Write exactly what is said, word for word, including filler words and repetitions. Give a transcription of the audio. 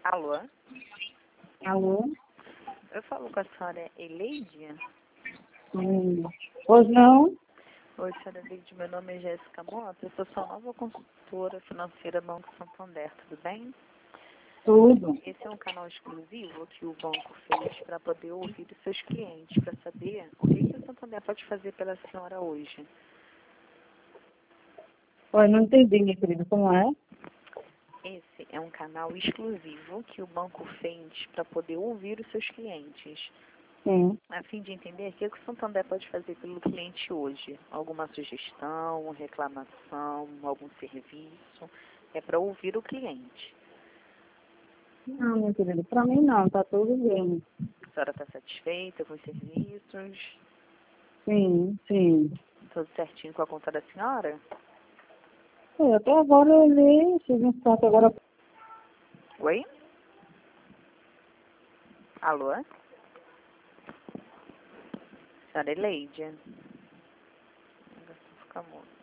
Alô? Alô? Eu falo com a senhora Eleide? Hum. Pois não? Oi, senhora Eleide, meu nome é Jéssica Mota, eu sou sua nova consultora financeira Banco Santander, tudo bem? Tudo. Esse é um canal exclusivo que o banco fez para poder ouvir os seus clientes, para saber o que, que o Santander pode fazer pela senhora hoje. Oi, não entendi, minha querida, como é? Esse é um canal exclusivo que o banco fez para poder ouvir os seus clientes, Sim. a fim de entender o que que o Santander pode fazer pelo cliente hoje. Alguma sugestão, reclamação, algum serviço. É para ouvir o cliente. Não, minha querida, pra mim não, tá tudo bem. A senhora está satisfeita com os serviços? Sim, sim. Tudo certinho com a conta da senhora? É, até agora eu olhei, fiz um saco agora. Oi? Alô? Senhora Eleide? Fica mudo.